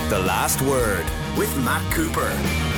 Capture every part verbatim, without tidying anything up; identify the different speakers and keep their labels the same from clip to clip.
Speaker 1: The Last Word with Matt Cooper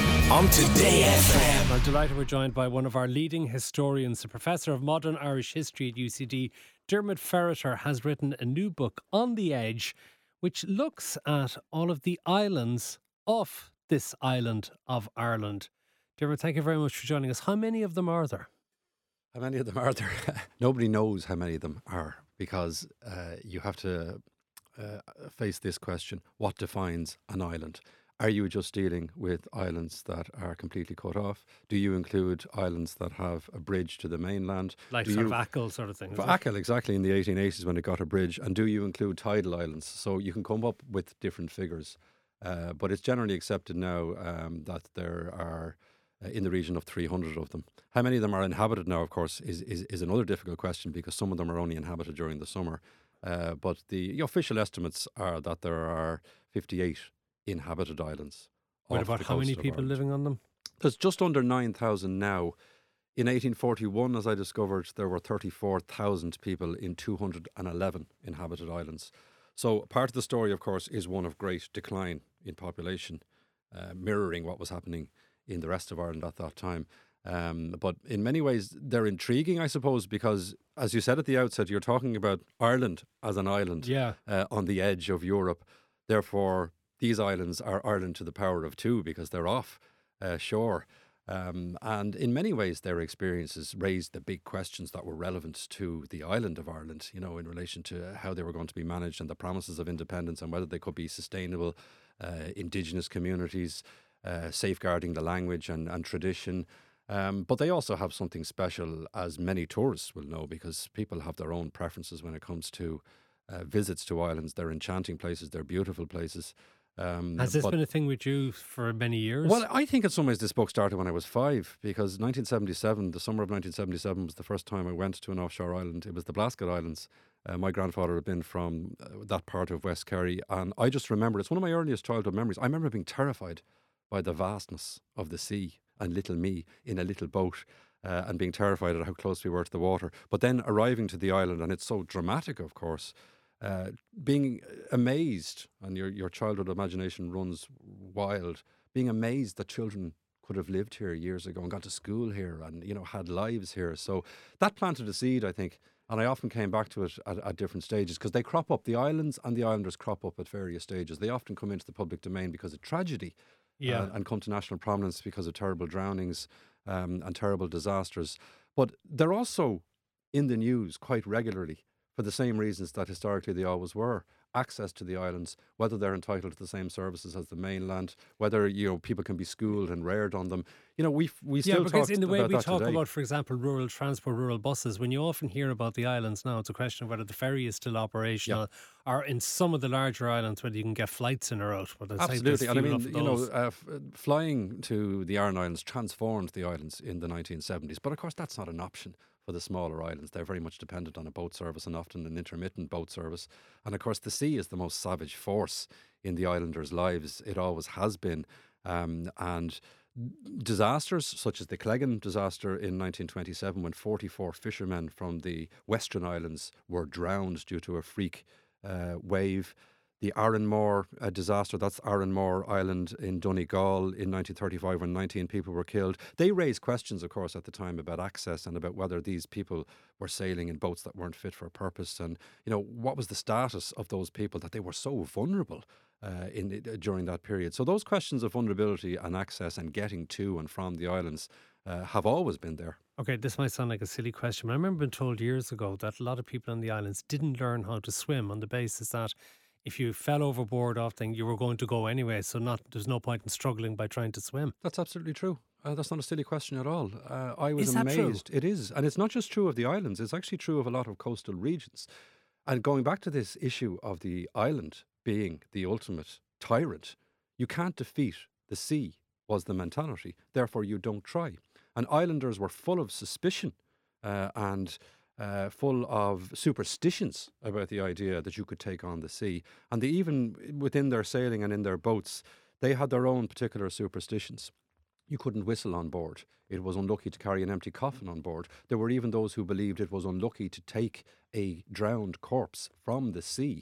Speaker 1: on Today F M.
Speaker 2: I'm delighted we're joined by one of our leading historians. The Professor of Modern Irish History at U C D, Dermot Ferriter, has written a new book, On the Edge, which looks at all of the islands off this island of Ireland. Dermot, thank you very much for joining us. How many of them are there?
Speaker 3: How many of them are there? Nobody knows how many of them are, because uh, you have to uh, face this question: what defines an island? Are you just dealing with islands that are completely cut off? Do you include islands that have a bridge to the mainland?
Speaker 2: Like
Speaker 3: do
Speaker 2: sort
Speaker 3: you,
Speaker 2: of Achill sort of thing?
Speaker 3: For Achill, exactly, in the eighteen eighties when it got a bridge. And do you include tidal islands? So you can come up with different figures. Uh, but it's generally accepted now um, that there are uh, in the region of three hundred of them. How many of them are inhabited now, of course, is, is, is another difficult question, because some of them are only inhabited during the summer. Uh, but the, the official estimates are that there are fifty-eight inhabited islands.
Speaker 2: What about how many people
Speaker 3: Ireland.
Speaker 2: living on them?
Speaker 3: There's just under nine thousand now. In eighteen forty-one, as I discovered, there were thirty-four thousand people in two hundred eleven inhabited islands. So part of the story, of course, is one of great decline in population, uh, mirroring what was happening in the rest of Ireland at that time. Um, but in many ways, they're intriguing, I suppose, because, as you said at the outset, you're talking about Ireland as an island
Speaker 2: Yeah.
Speaker 3: uh, on the edge of Europe. Therefore, these islands are Ireland to the power of two, because they're off uh, shore. Um, and in many ways, their experiences raised the big questions that were relevant to the island of Ireland, you know, in relation to how they were going to be managed and the promises of independence, and whether they could be sustainable uh, indigenous communities, uh, safeguarding the language and, and tradition. Um, but they also have something special, as many tourists will know, because people have their own preferences when it comes to uh, visits to islands. They're enchanting places, they're beautiful places. Um,
Speaker 2: Has this
Speaker 3: but-
Speaker 2: been a thing with you for many years?
Speaker 3: Well, I think in some ways this book started when I was five, because nineteen seventy-seven, the summer of nineteen seventy-seven, was the first time I went to an offshore island. It was the Blasket Islands. Uh, my grandfather had been from uh, that part of West Kerry, and I just remember, it's one of my earliest childhood memories. I remember being terrified by the vastness of the sea and little me in a little boat, uh, and being terrified at how close we were to the water. But then arriving to the island, and it's so dramatic, of course, Uh, being amazed, and your, your childhood imagination runs wild, being amazed that children could have lived here years ago and gone to school here and, you know, had lives here. So that planted a seed, I think, and I often came back to it at, at different stages, because they crop up, the islands and the islanders crop up at various stages. They often come into the public domain because of tragedy,
Speaker 2: yeah.
Speaker 3: uh, and come to national prominence because of terrible drownings um, and terrible disasters. But they're also in the news quite regularly, for the same reasons that historically they always were: access to the islands, whether they're entitled to the same services as the mainland, whether, you know, people can be schooled and reared on them. You know, we we still
Speaker 2: yeah, because
Speaker 3: talk
Speaker 2: in the way
Speaker 3: about
Speaker 2: we
Speaker 3: that
Speaker 2: talk
Speaker 3: today.
Speaker 2: about, for example, rural transport, rural buses, when you often hear about the islands now, it's a question of whether the ferry is still operational, or in some of the larger islands whether you can get flights in or out. But I think there's
Speaker 3: Absolutely, and I
Speaker 2: few
Speaker 3: mean,
Speaker 2: enough of
Speaker 3: you know,
Speaker 2: those.
Speaker 3: uh, f- flying to the Aran Islands transformed the islands in the nineteen seventies. But of course, that's not an option for the smaller islands. They're very much dependent on a boat service, and often an intermittent boat service. And of course, the sea is the most savage force in the islanders' lives. It always has been. Um, and disasters such as the Cleggan disaster in nineteen twenty-seven, when forty-four fishermen from the Western Islands were drowned due to a freak uh, wave. The Aranmore uh, disaster, that's Aranmore Island in Donegal in nineteen thirty-five, when nineteen people were killed. They raised questions, of course, at the time about access and about whether these people were sailing in boats that weren't fit for purpose, and, you know, what was the status of those people, that they were so vulnerable uh, in uh, during that period. So those questions of vulnerability and access and getting to and from the islands uh, have always been there.
Speaker 2: Okay, this might sound like a silly question, but I remember being told years ago that a lot of people on the islands didn't learn how to swim on the basis that if you fell overboard off thing, you were going to go anyway, so not there's no point in struggling by trying to swim.
Speaker 3: That's absolutely true. Uh, that's not a silly question at all. Uh, I was
Speaker 2: Is that true?
Speaker 3: amazed. It is. And it's not just true of the islands, it's actually true of a lot of coastal regions. And going back to this issue of the island being the ultimate tyrant, you can't defeat the sea, was the mentality. Therefore, you don't try. And islanders were full of suspicion uh, and uh, full of superstitions about the idea that you could take on the sea. And they even, within their sailing and in their boats, they had their own particular superstitions. You couldn't whistle on board. It was unlucky to carry an empty coffin on board. There were even those who believed it was unlucky to take a drowned corpse from the sea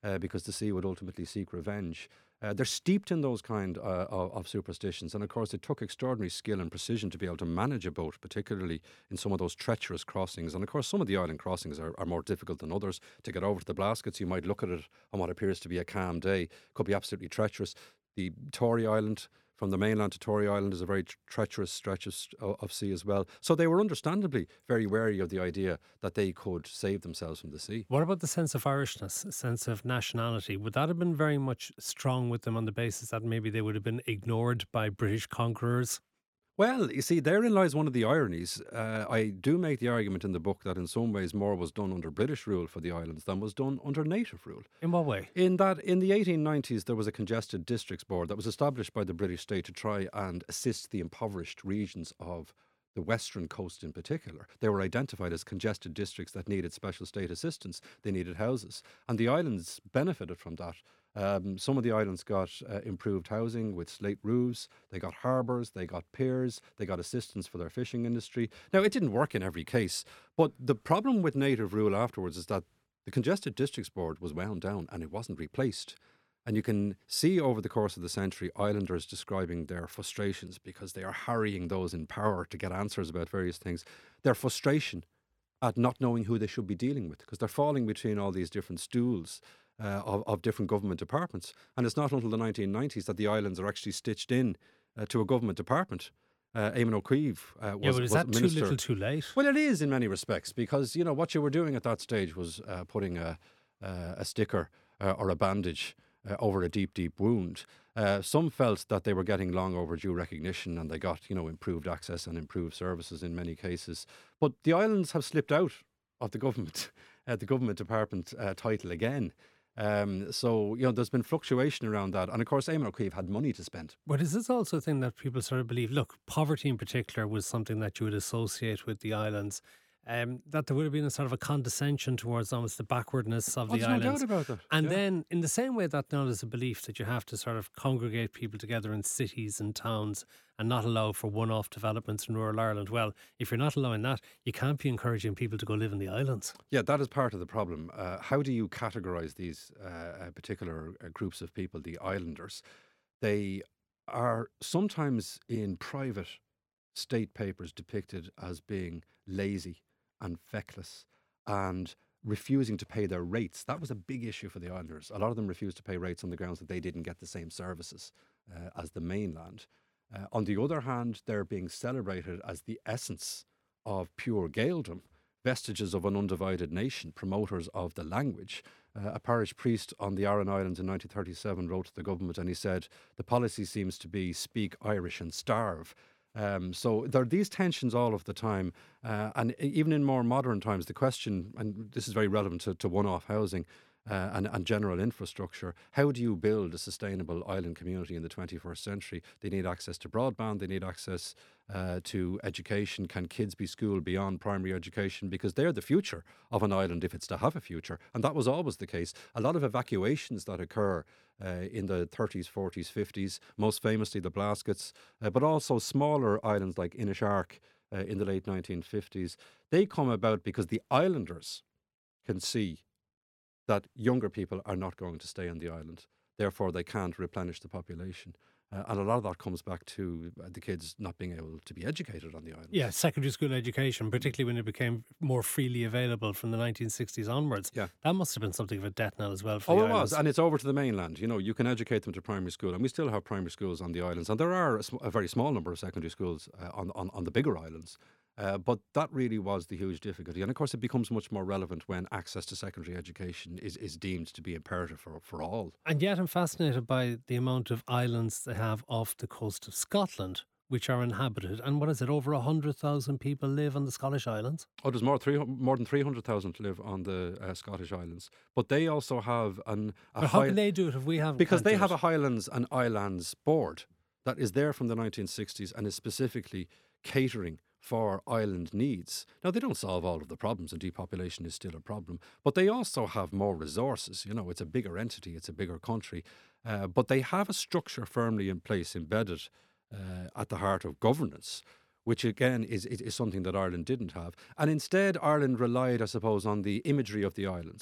Speaker 3: uh, because the sea would ultimately seek revenge. Uh, they're steeped in those kind uh, of, of superstitions, and of course it took extraordinary skill and precision to be able to manage a boat, particularly in some of those treacherous crossings. And of course some of the island crossings are, are more difficult than others. To get over to the Blaskets, you might look at it on what appears to be a calm day, could be absolutely treacherous. The Tory Island, from the mainland to Tory Island, is a very tr- treacherous stretch of, of sea as well. So they were understandably very wary of the idea that they could save themselves from the sea.
Speaker 2: What about the sense of Irishness, a sense of nationality? Would that have been very much strong with them on the basis that maybe they would have been ignored by British conquerors?
Speaker 3: Well, you see, therein lies one of the ironies. Uh, I do make the argument in the book that in some ways more was done under British rule for the islands than was done under native rule.
Speaker 2: In what way?
Speaker 3: In that, in the eighteen nineties, there was a congested districts board that was established by the British state to try and assist the impoverished regions of the western coast in particular. They were identified as congested districts that needed special state assistance. They needed houses. And the islands benefited from that. Um, some of the islands got uh, improved housing with slate roofs. They got harbours, they got piers, they got assistance for their fishing industry. Now, it didn't work in every case, but the problem with native rule afterwards is that the Congested Districts Board was wound down and it wasn't replaced. And you can see over the course of the century islanders describing their frustrations because they are harrying those in power to get answers about various things. Their frustration at not knowing who they should be dealing with because they're falling between all these different stools. Uh, of, of different government departments. And it's not until the nineteen nineties that the islands are actually stitched in uh, to a government department. Uh, Eamon O'Keefe uh, was,
Speaker 2: yeah, but is
Speaker 3: was
Speaker 2: that
Speaker 3: minister.
Speaker 2: too little too late?
Speaker 3: Well, it is in many respects because, you know, what you were doing at that stage was uh, putting a, uh, a sticker uh, or a bandage uh, over a deep, deep wound. Uh, some felt that they were getting long overdue recognition and they got, you know, improved access and improved services in many cases. But the islands have slipped out of the government, uh, the government department uh, title again. Um, so, you know, there's been fluctuation around that. And of course, Eamon O'Keefe had money to spend.
Speaker 2: But is this also a thing that people sort of believe, look, poverty in particular was something that you would associate with the islands, um, that there would have been a sort of a condescension towards almost the backwardness of
Speaker 3: Oh,
Speaker 2: the
Speaker 3: there's
Speaker 2: islands.
Speaker 3: no doubt about that.
Speaker 2: And
Speaker 3: Yeah.
Speaker 2: then in the same way that now there's a belief that you have to sort of congregate people together in cities and towns and not allow for one-off developments in rural Ireland. Well, if you're not allowing that, you can't be encouraging people to go live in the islands.
Speaker 3: Yeah, that is part of the problem. Uh, how do you categorise these uh, uh, particular uh, groups of people, the islanders? They are sometimes in private state papers depicted as being lazy and feckless and refusing to pay their rates. That was a big issue for the islanders. A lot of them refused to pay rates on the grounds that they didn't get the same services uh, as the mainland. Uh, on the other hand, they're being celebrated as the essence of pure Gaeldom, vestiges of an undivided nation, promoters of the language. Uh, a parish priest on the Aran Islands in nineteen thirty-seven wrote to the government and he said, the policy seems to be speak Irish and starve. Um, so there are these tensions all of the time. Uh, and even in more modern times, the question, and this is very relevant to, to one-off housing, Uh, and, and general infrastructure. How do you build a sustainable island community in the twenty-first century? They need access to broadband, they need access uh, to education. Can kids be schooled beyond primary education? Because they're the future of an island if it's to have a future. And that was always the case. A lot of evacuations that occur uh, in the thirties, forties, fifties, most famously the Blaskets, uh, but also smaller islands like Inishark uh, in the late nineteen fifties, they come about because the islanders can see that younger people are not going to stay on the island. Therefore, they can't replenish the population. Uh, and a lot of that comes back to uh, the kids not being able to be educated on the island.
Speaker 2: Yeah, secondary school education, particularly when it became more freely available from the nineteen sixties onwards.
Speaker 3: Yeah.
Speaker 2: That must have been something of a death knell as well for
Speaker 3: Oh,
Speaker 2: the
Speaker 3: it
Speaker 2: islands.
Speaker 3: was. And it's over to the mainland. You know, you can educate them to primary school. And we still have primary schools on the islands. And there are a, sm- a very small number of secondary schools uh, on, on, on the bigger islands. Uh, but that really was the huge difficulty. And of course, it becomes much more relevant when access to secondary education is, is deemed to be imperative for, for all.
Speaker 2: And yet I'm fascinated by the amount of islands they have off the coast of Scotland, which are inhabited. And what is it, over one hundred thousand people live on the Scottish Islands?
Speaker 3: Oh, there's more, three, more than three hundred thousand live on the uh, Scottish Islands. But they also have an... A
Speaker 2: But how
Speaker 3: high-
Speaker 2: can they do it if we haven't?
Speaker 3: Because
Speaker 2: can't
Speaker 3: they
Speaker 2: do
Speaker 3: have
Speaker 2: it?
Speaker 3: a Highlands and Islands board that is there from the nineteen sixties and is specifically catering for island needs. Now, they don't solve all of the problems, and depopulation is still a problem, but they also have more resources. You know, it's a bigger entity, it's a bigger country, uh, but they have a structure firmly in place, embedded uh, at the heart of governance, which again is, is, is something that Ireland didn't have. And instead, Ireland relied, I suppose, on the imagery of the islands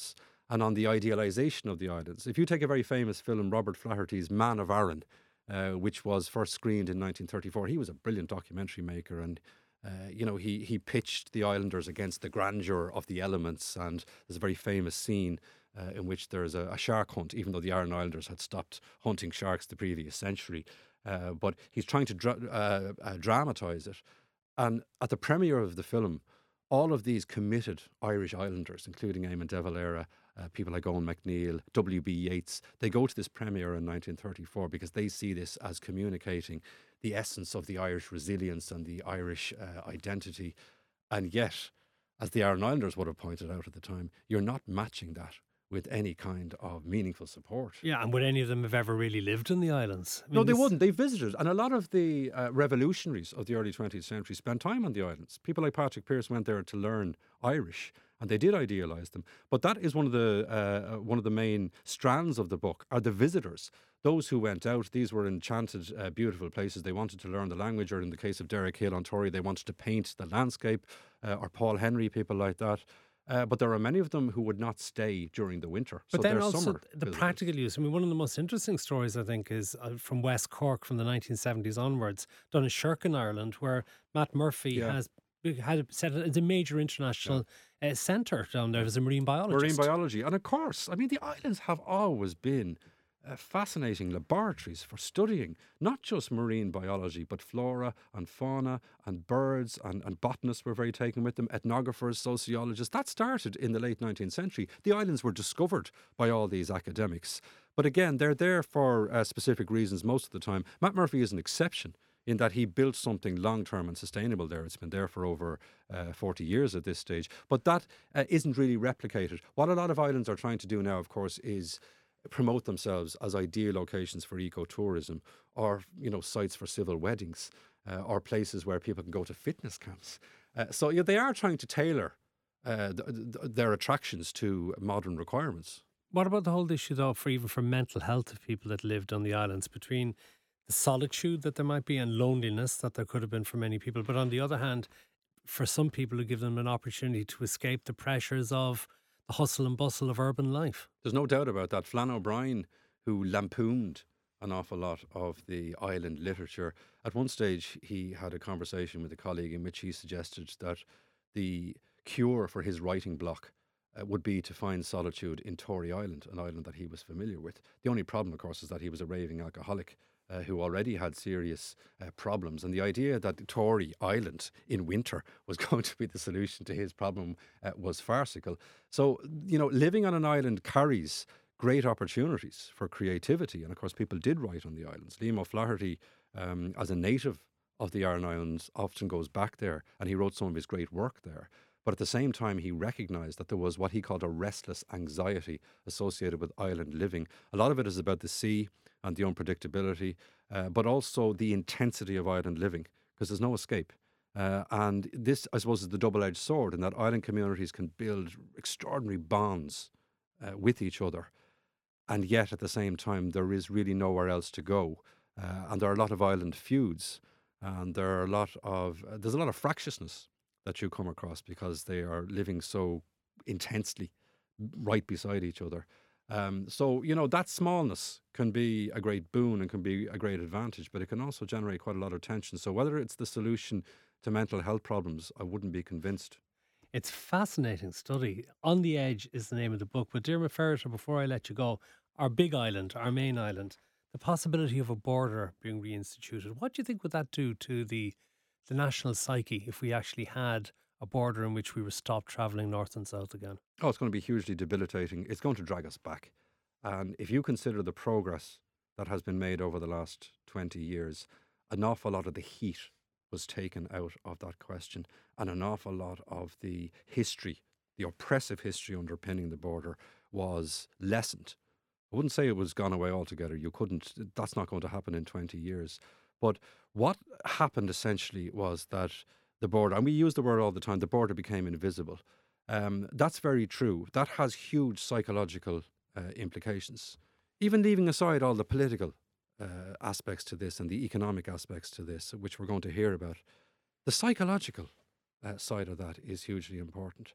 Speaker 3: and on the idealisation of the islands. If you take a very famous film, Robert Flaherty's Man of Arran, uh, which was first screened in nineteen thirty-four, he was a brilliant documentary maker, and uh, you know he he pitched the islanders against the grandeur of the elements. And there's a very famous scene uh, in which there's a, a shark hunt, even though the Aran Islanders had stopped hunting sharks the previous century. Uh, but he's trying to dra- uh, uh, dramatise it. And at the premiere of the film, all of these committed Irish islanders, including Eamon de Valera, uh, people like Owen MacNeil, W B Yeats, they go to this premiere in nineteen thirty-four because they see this as communicating the essence of the Irish resilience and the Irish uh, identity. And yet, as the Aran Islanders would have pointed out at the time, you're not matching that with any kind of meaningful support.
Speaker 2: Yeah, and would any of them have ever really lived in the islands? I mean,
Speaker 3: No, they
Speaker 2: this-
Speaker 3: wouldn't. They visited. And a lot of the uh, revolutionaries of the early twentieth century spent time on the islands. People like Patrick Pearse went there to learn Irish, and they did idealise them. But that is one of the uh, one of the main strands of the book, are the visitors. Those who went out, these were enchanted, uh, beautiful places. They wanted to learn the language, or in the case of Derek Hill on Tory, they wanted to paint the landscape, uh, or Paul Henry, people like that. Uh, but there are many of them who would not stay during the winter.
Speaker 2: But
Speaker 3: so
Speaker 2: then
Speaker 3: they're
Speaker 2: also
Speaker 3: summer
Speaker 2: the
Speaker 3: visitors.
Speaker 2: practical use. I mean, one of the most interesting stories, I think, is uh, from West Cork from the nineteen seventies onwards, done in Shirkin, Ireland, where Matt Murphy
Speaker 3: Yeah.
Speaker 2: has had set it as a major international uh, centre down there as a marine biologist.
Speaker 3: Marine biology. And of course, I mean, the islands have always been uh, fascinating laboratories for studying not just marine biology, but flora and fauna and birds, and, and botanists were very taken with them, ethnographers, sociologists. That started in the late nineteenth century. The islands were discovered by all these academics. But again, they're there for uh, specific reasons most of the time. Matt Murphy is an exception in that he built something long-term and sustainable there. It's been there for over uh, forty years at this stage. But that uh, isn't really replicated. What a lot of islands are trying to do now, of course, is promote themselves as ideal locations for ecotourism, or, you know, sites for civil weddings, uh, or places where people can go to fitness camps. Uh, so yeah, they are trying to tailor uh, th- th- their attractions to modern requirements.
Speaker 2: What about the whole issue, though, for even for mental health of people that lived on the islands, between the solitude that there might be and loneliness that there could have been for many people, but on the other hand, for some people, to give them an opportunity to escape the pressures of the hustle and bustle of urban life?
Speaker 3: There's no doubt about that. Flann O'Brien, who lampooned an awful lot of the island literature, at one stage he had a conversation with a colleague in which he suggested that the cure for his writing block uh, would be to find solitude in Tory Island, an island that he was familiar with. The only problem, of course, is that he was a raving alcoholic uh, who already had serious uh, problems. And the idea that Tory Island in winter was going to be the solution to his problem uh, was farcical. So, you know, living on an island carries great opportunities for creativity. And of course, people did write on the islands. Liam O'Flaherty, um, as a native of the Aran Islands, often goes back there, and he wrote some of his great work there. But at the same time, he recognised that there was what he called a restless anxiety associated with island living. A lot of it is about the sea and the unpredictability, uh, but also the intensity of island living, because there's no escape. Uh, and this, I suppose, is the double-edged sword, in that island communities can build extraordinary bonds uh, with each other. And yet, at the same time, there is really nowhere else to go. Uh, and there are a lot of island feuds, and there are a lot of, uh, there's a lot of fractiousness that you come across because they are living so intensely right beside each other. Um, so, you know, that smallness can be a great boon and can be a great advantage, but it can also generate quite a lot of tension. So whether it's the solution to mental health problems, I wouldn't be convinced.
Speaker 2: It's a fascinating study. On the Edge is the name of the book. But Dermot Ferreter, before I let you go, our big island, our main island, the possibility of a border being reinstituted, what do you think would that do to the the national psyche if we actually had a border in which we were stopped travelling north and south again?
Speaker 3: Oh, it's going to be hugely debilitating. It's going to drag us back. And if you consider the progress that has been made over the last twenty years, an awful lot of the heat was taken out of that question, and an awful lot of the history, the oppressive history underpinning the border, was lessened. I wouldn't say it was gone away altogether. You couldn't, that's not going to happen in twenty years. But what happened essentially was that the border, and we use the word all the time, the border became invisible. Um, that's very true. That has huge psychological uh, implications. Even leaving aside all the political uh, aspects to this and the economic aspects to this, which we're going to hear about, the psychological uh, side of that is hugely important.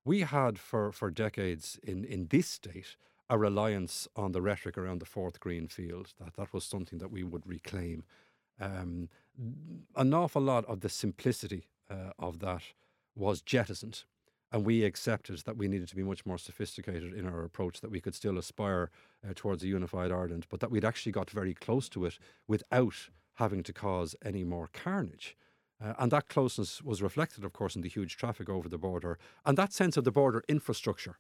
Speaker 3: We had for, for decades in, in this state a reliance on the rhetoric around the fourth green field, that that was something that we would reclaim. Um, an awful lot of the simplicity uh, of that was jettisoned, and we accepted that we needed to be much more sophisticated in our approach, that we could still aspire uh, towards a unified Ireland, but that we'd actually got very close to it without having to cause any more carnage. Uh, and that closeness was reflected, of course, in the huge traffic over the border and that sense of the border infrastructure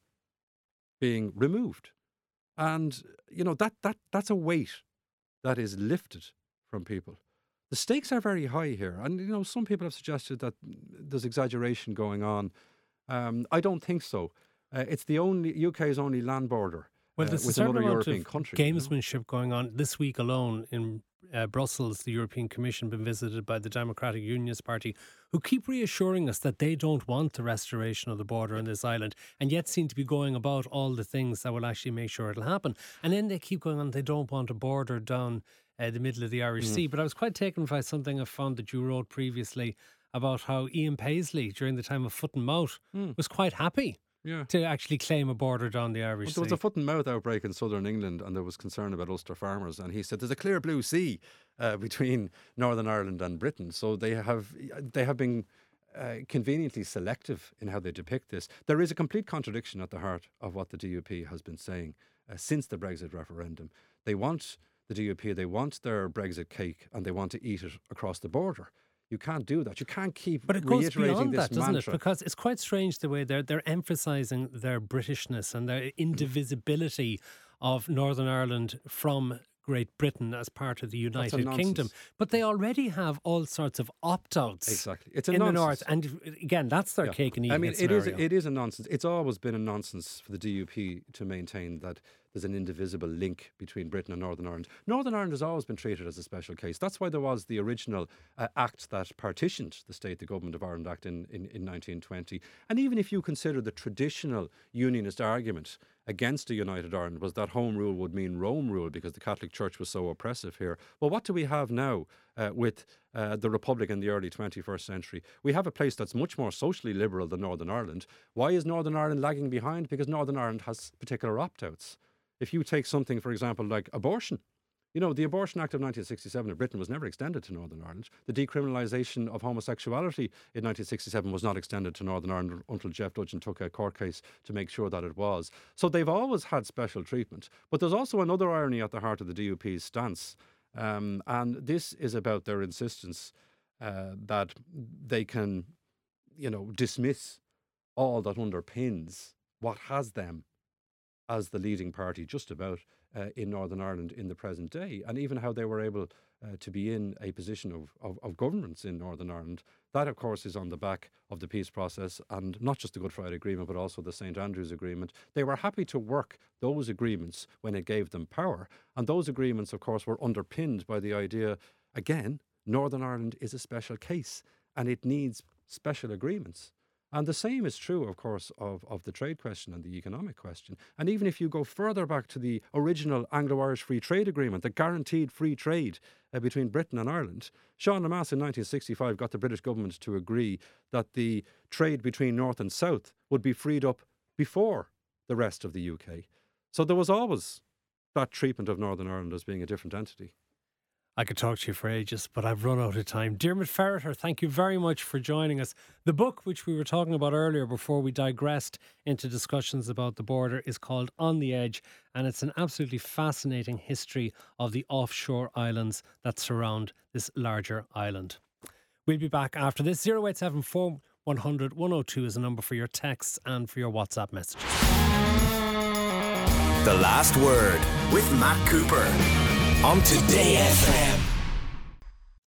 Speaker 3: being removed. And, you know, that that that's a weight that is lifted from people. The stakes are very high here. And, you know, some people have suggested that there's exaggeration going on. Um, I don't think so. Uh, it's the only, U K's only land border
Speaker 2: Well,
Speaker 3: uh,
Speaker 2: there's
Speaker 3: with
Speaker 2: a certain
Speaker 3: another
Speaker 2: amount
Speaker 3: European
Speaker 2: of
Speaker 3: country. you know?
Speaker 2: gamesmanship going on this week alone in uh, Brussels. The European Commission been visited by the Democratic Unionist Party, who keep reassuring us that they don't want the restoration of the border in this island, and yet seem to be going about all the things that will actually make sure it'll happen. And then they keep going on, they don't want a border down uh, the middle of the Irish mm. Sea. But I was quite taken by something I found that you wrote previously about how Ian Paisley, during the time of Foot and Mouth, mm. was quite happy Yeah. to actually claim a border down the Irish
Speaker 3: well,
Speaker 2: Sea.
Speaker 3: There was a foot and mouth outbreak in southern England, and there was concern about Ulster farmers, and he said there's a clear blue sea uh, between Northern Ireland and Britain. So they have they have been uh, conveniently selective in how they depict this. There is a complete contradiction at the heart of what the D U P has been saying uh, since the Brexit referendum. They want the D U P, they want their Brexit cake, and they want to eat it across the border. You can't do that. You can't keep
Speaker 2: but it goes
Speaker 3: reiterating
Speaker 2: beyond
Speaker 3: this
Speaker 2: that, doesn't
Speaker 3: mantra.
Speaker 2: it? Because it's quite strange the way they're they're emphasising their Britishness and their indivisibility of Northern Ireland from Great Britain as part of the United Kingdom. But they already have all sorts of opt-outs
Speaker 3: exactly. It's a
Speaker 2: in
Speaker 3: nonsense.
Speaker 2: the north. And again, that's their
Speaker 3: yeah.
Speaker 2: cake and eating
Speaker 3: I mean,
Speaker 2: it
Speaker 3: it is,
Speaker 2: scenario.
Speaker 3: it is a nonsense. It's always been a nonsense for the D U P to maintain that there's an indivisible link between Britain and Northern Ireland. Northern Ireland has always been treated as a special case. That's why there was the original uh, act that partitioned the state, the Government of Ireland Act in, in, in nineteen twenty. And even if you consider the traditional unionist argument against a united Ireland was that home rule would mean Rome rule because the Catholic Church was so oppressive here. Well, what do we have now uh, with uh, the Republic in the early twenty-first century? We have a place that's much more socially liberal than Northern Ireland. Why is Northern Ireland lagging behind? Because Northern Ireland has particular opt-outs. If you take something, for example, like abortion, you know, the Abortion Act of nineteen sixty-seven in Britain was never extended to Northern Ireland. The decriminalisation of homosexuality in nineteen sixty-seven was not extended to Northern Ireland until Jeff Dudgeon took a court case to make sure that it was. So they've always had special treatment. But there's also another irony at the heart of the D U P's stance. Um, and this is about their insistence uh, that they can, you know, dismiss all that underpins what has them as the leading party just about uh, in Northern Ireland in the present day, and even how they were able uh, to be in a position of, of, of governance in Northern Ireland. That, of course, is on the back of the peace process, and not just the Good Friday Agreement, but also the Saint Andrews Agreement. They were happy to work those agreements when it gave them power, and those agreements, of course, were underpinned by the idea, again, Northern Ireland is a special case, and it needs special agreements. And the same is true, of course, of, of the trade question and the economic question. And even if you go further back to the original Anglo-Irish Free Trade Agreement that guaranteed free trade uh, between Britain and Ireland, Sean Lemass in nineteen sixty-five got the British government to agree that the trade between North and South would be freed up before the rest of the U K. So there was always that treatment of Northern Ireland as being a different entity.
Speaker 2: I could talk to you for ages, but I've run out of time. Dermot Ferreter, thank you very much for joining us. The book, which we were talking about earlier before we digressed into discussions about the border, is called On the Edge, and it's an absolutely fascinating history of the offshore islands that surround this larger island. We'll be back after this. oh eight seven four, one hundred, one oh two is the number for your texts and for your WhatsApp messages.
Speaker 1: The Last Word with Matt Cooper on Today F M.